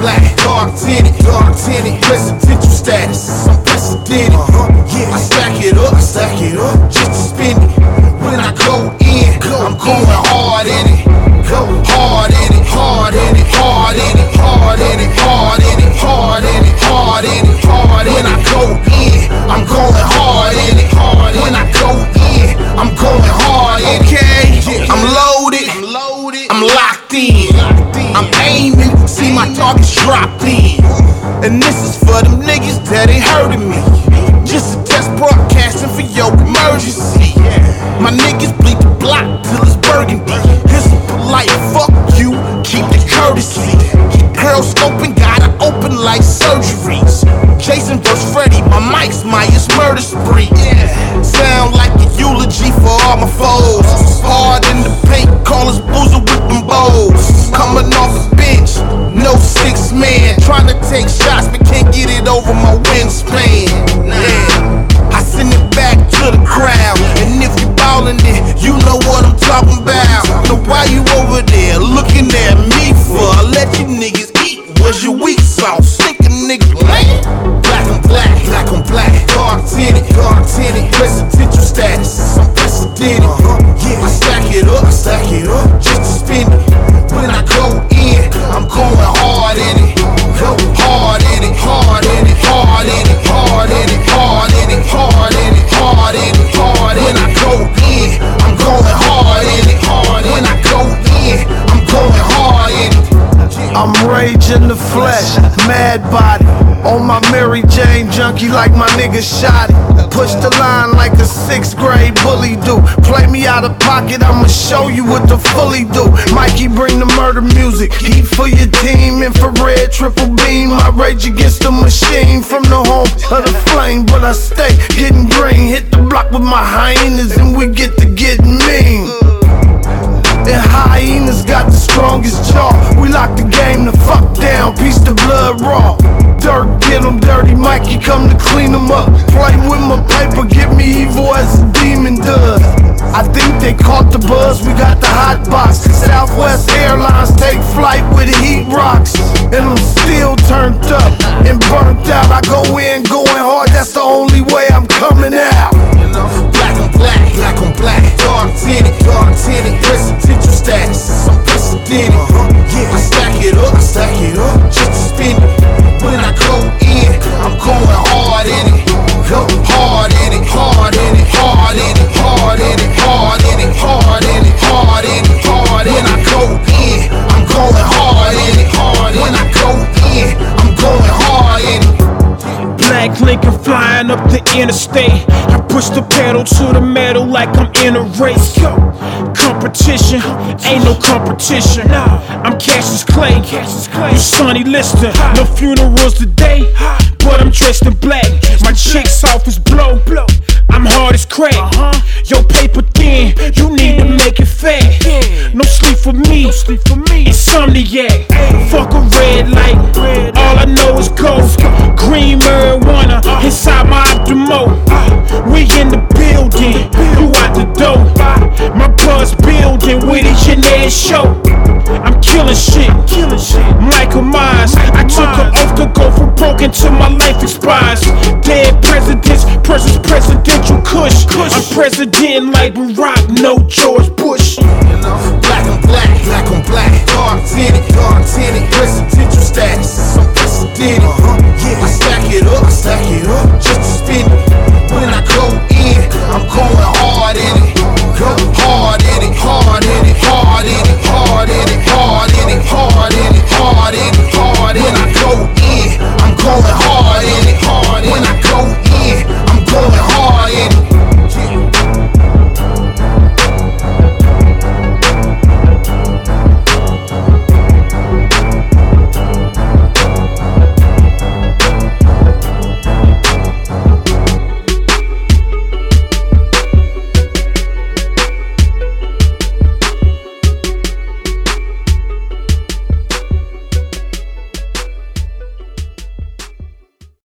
dark tinted, presidential status, unprecedented. I stack it up, just to spend it. When I go in, I'm going hard in it. Hard in it, hard in it, hard in it, hard in it, hard in it, hard in it, hard in it, hard in it. When I go in, I'm going hard in it. When I go in, I'm going hard in it. Okay, I'm loaded, I'm locked in, I'm aiming, see my targets drop in. And this is for them niggas that ain't hurting me. Just a test broadcasting for your emergency. My niggas bleed the block till it's burgundy. Here's some polite fuck you, keep the courtesy. Pearl scoping, gotta open like surgeries. Jason vs. Freddy, my mic's Myers murder spree. Sound like a eulogy for all my foes. Hard in the paint, call us boozer with them bows. Coming off the bench, no 6 man. Trying to take shots but can't get it over my wingspan. I send it back to the crowd. And if you ballin' it, you know what I'm talking about. So why you over there looking at me for? I let you niggas eat, where's your weak sauce? Think a nigga lame? Black on black, dark tinted, presidential status, unprecedented. I stack it up, just to spend it. When I go in, I'm going hard in it. Hard in it, hard in it, hard in it, hard in it, hard in it, hard in it, hard in it, hard in it. When I go in, I'm going hard in it. When I go in, I'm going hard in it. I'm rage in the flesh, mad body. On my Mary Jane junkie like my nigga Shotty. Push the line like a 6th grade bully do. Play me out of pocket, I'ma show you what the fully do. Mikey bring the murder music, heat for your team. Infrared, triple beam, I rage against the machine. From the home of the flame, but I stay getting green. Hit the block with my hyenas and we get to getting mean. And hyenas got the strongest jaw. We lock the game the fuck down, piece the blood raw. Dirt, get 'em dirty, Mikey come to clean 'em up. Play with my paper, get me evil as a demon does. I think they caught the buzz, we got the hot box. Southwest Airlines take flight with the heat rocks. And I'm still turned up and burnt out. I go in going hard, that's the only way I'm coming out. Black on black, dark tinted, presidential status, unprecedented. I stack it up, just to spend it. When I go in, I'm going hard in it. Hard in it, hard in it, hard in it, hard in it, hard in it, hard in it, hard in it, hard in it. When I go in, I'm going hard in it. When I go in, I'm going hard in it. Black Lincoln flying up the interstate. I push the pedal to the metal like I'm in a race. Competition, ain't no competition. I'm Cassius Clay, you Sonny Liston. No funerals today, but I'm dressed in black. My chick's off as blow, I'm hard as crack. Your paper thin, you need to make it fat. No sleep for me, insomniac. Fuck a red light, all I know is gold. Green marijuana inside my Optimo. We in the building, you out the door. My blood's building with each and every show. I'm killing shit, Michael Myers. I took an oath to go for broke until my life expires. Dead presidents, presidential kush. I'm president like Barack, no George Bush. Black on black, dark tinted,